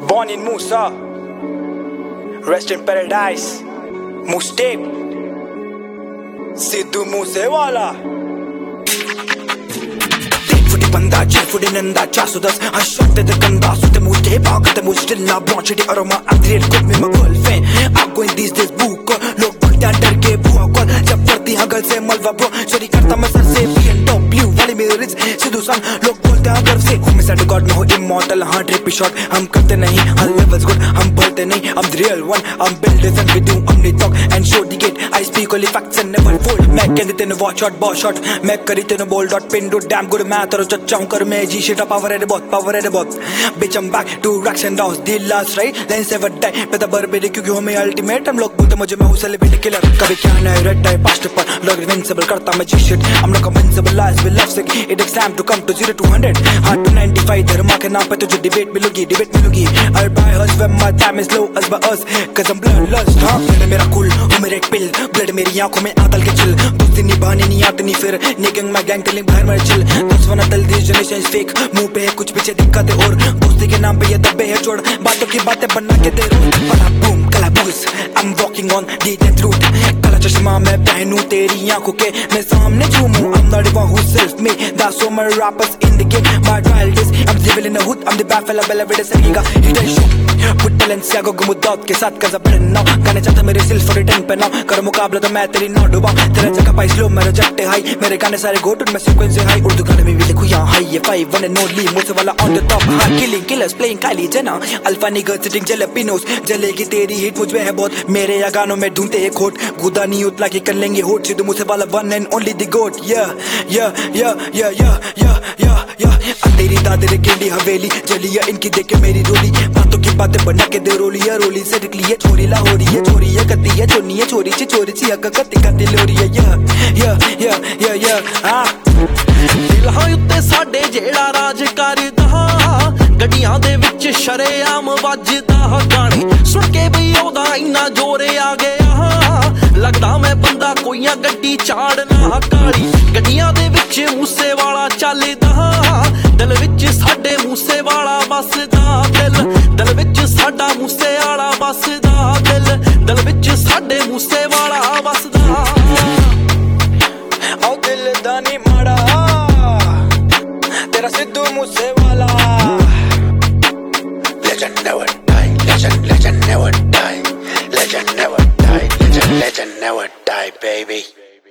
Born in Musa, rest in paradise. Mustape, Sidhu Moosewala. 3 फुटी बंदा 4 फुटी Nanda 410 I shot at the ganda so the mood tape out the mood still not watch the aroma I'm real good with my girlfriend I'm going these days book लोग बोलते हैं डर के बुआ call जब पड़ती है गल से मलवा ब्रो चोरी करता मैं सर से BMW वाली मेरी रिज सिद्धू सन लोग बोलते हैं गर्व से हूँ मैं सैड गॉड में हूँ immortal हाँ ट्रिपी शॉट हम करते नहीं हम levels good हम बोलते नहीं I'm the real one I'm built different we do only talk and show the gate I speak only facts and never fold मैं कहते तेरे watch shot boss shot मैं करी तेरे bold dot pin do damn good मैं तेरे चच्चा हूँ कर मैं जी shit power है बहुत bitch I'm back to racks and downs the last right then never die पैदा बर्बादी क्योंकि हमें ultimate हम लोग बोलते मुझे मैं हूँ celebrity killer कभी क्या नहीं red die past पर लोग invincible करता मैं जी shit I'm not convincible lies we love sick it takes time to come to 0 to 100 hard to 95 धर्मा के नाम पे तुझे debate मिलूगी I'll buy us when my time is low as by us cause I'm bloodlust हाँ मेरा cool हूँ मेरा एक pill blood मेरी आँखों में आदल के chill दोस्ती निभाने नहीं आती नहीं फिर नेकिंग मैं gang killing बाहर मर chill दोस्त वना तल दी जनरेशन fake मुंह पे है कुछ पीछे दिक्कत है और दोस्ती के नाम पे ये दबे है छोड़ बातों की बातें बना के दे बड़ा boom कलाबूस I'm walking on the death route काला चश्मा मैं पहनूं तेरी आँखों के मैं सामने झूमूं I'm not the one who self me that's all my rappers in the game my trial is I'm civil in the hood I'm the bad fella bella with the seringa hit and shoot put Balenciaga gumudaut के साथ cause I better now गाने चाहता मेरे सिल for the 10 पे now कर मुकाबला तो मैं तेरी नौ डुबा तेरा जगह पाई स्लो मेरा जट्टे हाई मेरे गाने सारे go to मैं सीक्वेंस से हाई उर्दू गाने में भी लिखूं यहाँ हाई ये 5 one and only मुझसे वाला on the top hard killing killers playing Kylie Jenner alpha niggas sitting jalapenos जलेगी तेरी हिट मुझ में है बहुत मेरे या गानों में ढूंढते एक होट गुदा नहीं उतला के कर लेंगे होट सिद्धू मुझसे वाला one and only the goat अंधेरी दादरे केली हवेली जलिया इनकी देख के मेरी रोली बातों की बातें बना के दे रोली से निकली है छोरी लाहौरी है छोरी है कती है चोनी है छोरी ची हक कती कती लोरी है दिलां उत्ते साडे जेड़ा राज करदा गड्डियां दे विच शरेआम वजदा गाने सुन के बई ओदा इन्ना जोरे आ गया लगदा मैं बंदा कोईया गड्डी चाड़ना काली गड्डियां दे विच मूसे वाला चलदा दिल विच साडे मूसे वाला बसदा दिल विच साडा मूसे वाला बसदा दिल विच साडे मूसे वाला बसदा ओ दिल दा नी माड़ा तेरा सिद्धू मूसे